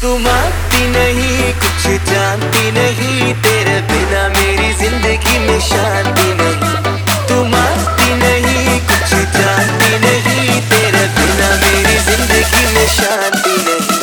तुम आती नहीं, कुछ जानती नहीं, तेरे बिना मेरी जिंदगी में शांति नहीं। तुम आती नहीं, कुछ जानती नहीं, तेरे बिना मेरी जिंदगी में शांति नहीं।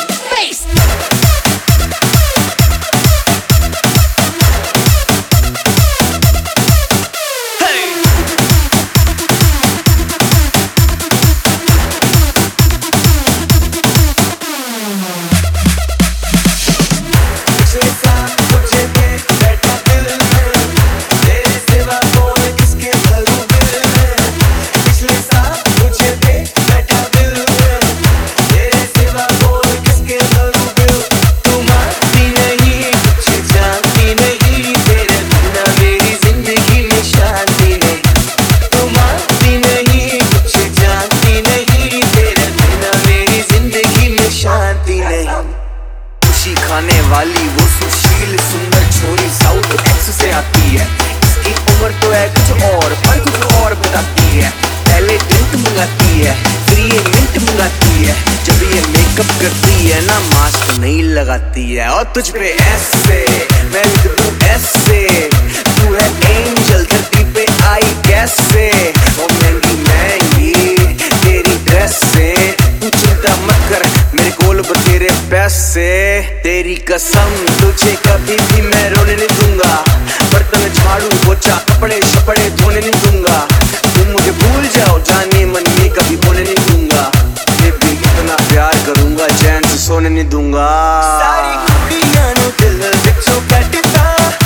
खुशी खाने वाली वो सुशील सुंदर छोरी साउथ एक्स से आती है। इसकी उम्र तो है कुछ और पर कुछ और बताती है। पहले ड्रिंक मंगाती है, फिर ये मिंट मंगाती है। जब ये मेकअप करती है ना, मास्क नहीं लगाती है। और तुझ पे ऐसे मैं लिख दूं ऐसे, तू है एंजल धरती पे आई कैसे। और महंगी महंगी तेरी ड्रेस से, तू चिंता मत कर मेरे कोल बतेरे पैसे। तेरी कसम तुझे कभी भी मैं रोने नहीं दूंगा। बर्तन झाड़ू पोछा कपड़े शपड़े धोने नहीं दूंगा। तुम मुझे भूल जाओ जाने मन में कभी बोलने नहीं दूंगा। मैं भी इतना प्यार करूंगा चैन से सोने नहीं दूंगा। सारी कुड़ियां नु दिल विचों कटदा,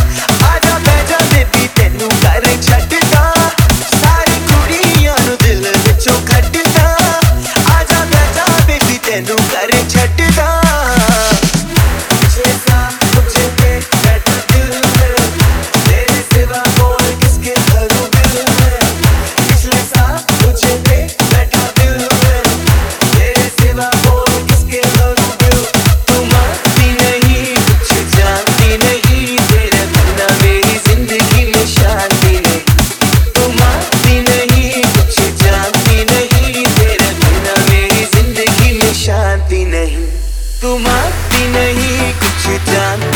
आजा बैजा बेबी तेनू कर छड्डदा। सारी कुड़ियां नु दिल विचों कटदा, आजा बैजा बेबी तेनू कर छड्डदा। तुम आती नहीं, कुछ जानती